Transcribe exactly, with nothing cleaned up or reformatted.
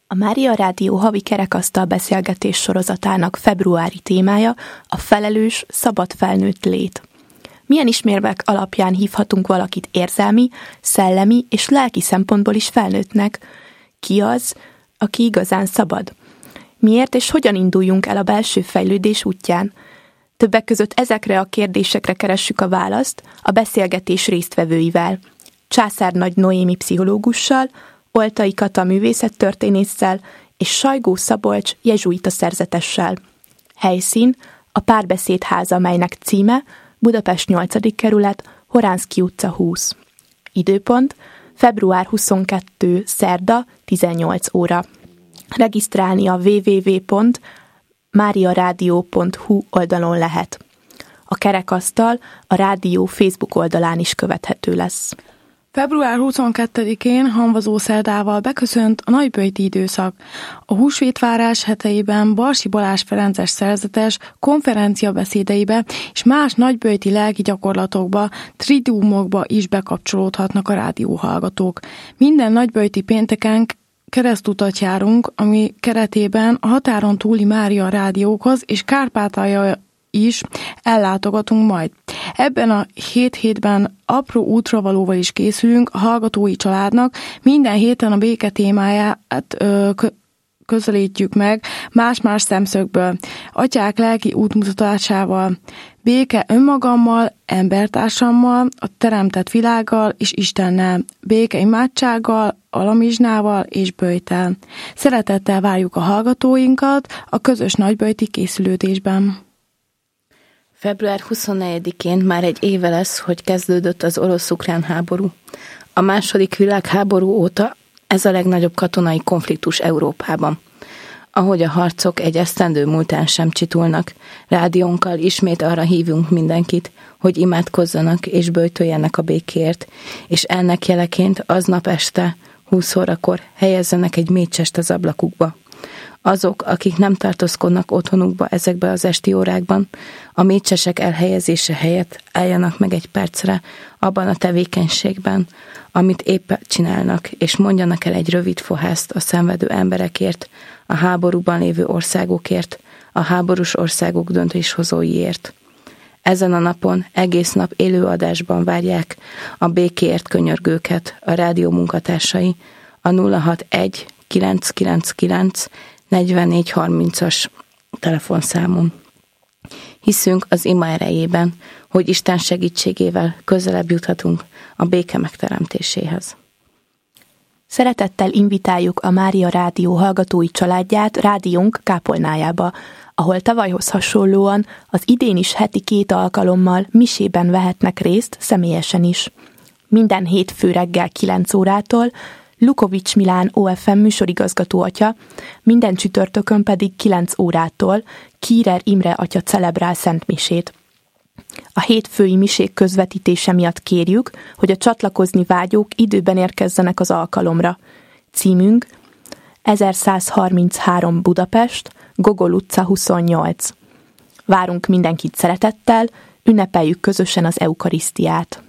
A Mária Rádió havi kerekasztal beszélgetés sorozatának februári témája a felelős, szabad felnőtt lét. Milyen ismérvek alapján hívhatunk valakit érzelmi, szellemi és lelki szempontból is felnőttnek? Ki az, aki igazán szabad? Miért és hogyan induljunk el a belső fejlődés útján? Többek között ezekre a kérdésekre keressük a választ a beszélgetés résztvevőivel. Császár Nagy Noémi pszichológussal, Oltai Kata művészettörténésszel és Sajgó Szabolcs jezsuita szerzetessel. Helyszín a Párbeszéd háza, melynek címe Budapest nyolcadik kerület, Horánszky utca húsz. Időpont február huszonkettő szerda tizennyolc óra. Regisztrálni a double-u double-u double-u pont mariaradio pont hu oldalon lehet. A kerekasztal a rádió Facebook oldalán is követhető lesz. február huszonkettedikén hamvazó szerdával beköszönt a nagyböjti időszak. A húsvétvárás heteiben Barsi Balázs ferences szerzetes konferenciabeszédeibe és más nagyböjti lelki gyakorlatokba, tridiumokba is bekapcsolódhatnak a rádióhallgatók. Minden nagyböjti pénteken keresztutat járunk, ami keretében a határon túli Mária rádiókhoz és Kárpátalja is ellátogatunk majd. Ebben a hét hétben apró útravalóval is készülünk a hallgatói családnak. Minden héten a béke témáját ö, közelítjük meg más-más szemszögből. Atyák lelki útmutatásával, béke önmagammal, embertársammal, a teremtett világgal és Istennel, béke imádsággal, alamizsnával és böjttel. Szeretettel várjuk a hallgatóinkat a közös nagyböjti készülődésben. február huszonnegyedikén már egy éve lesz, hogy kezdődött az orosz-ukrán háború. A második világháború óta ez a legnagyobb katonai konfliktus Európában. Ahogy a harcok egy esztendő múltán sem csitulnak, rádiónkkal ismét arra hívunk mindenkit, hogy imádkozzanak és böjtöljenek a békért, és ennek jeleként aznap este húsz órakor helyezzenek egy mécsest az ablakukba. Azok, akik nem tartózkodnak otthonukba ezekbe az esti órákban, a mécsesek elhelyezése helyett álljanak meg egy percre abban a tevékenységben, amit épp csinálnak, és mondjanak el egy rövid fohászt a szenvedő emberekért, a háborúban lévő országokért, a háborús országok döntéshozóiért. Ezen a napon egész nap élőadásban várják a békéért könyörgőket a rádió munkatársai a nulla hatvanegy kilencszázkilencvenkilenc negyvennégy harmincas telefonszámon. Hiszünk az ima erejében, hogy Isten segítségével közelebb juthatunk a béke megteremtéséhez. Szeretettel invitáljuk a Mária Rádió hallgatói családját rádiónk kápolnájába, ahol tavalyhoz hasonlóan az idén is heti két alkalommal misében vehetnek részt személyesen is. Minden hétfő reggel kilenc órától Lukovics Milán o ef em műsorigazgató atya, minden csütörtökön pedig kilenc órától Kírer Imre atya celebrál szentmisét. A hétfői misék közvetítése miatt kérjük, hogy a csatlakozni vágyók időben érkezzenek az alkalomra. Címünk ezerszázharminchárom Budapest, Gogol utca huszonnyolc. Várunk mindenkit szeretettel, ünnepeljük közösen az eukarisztiát.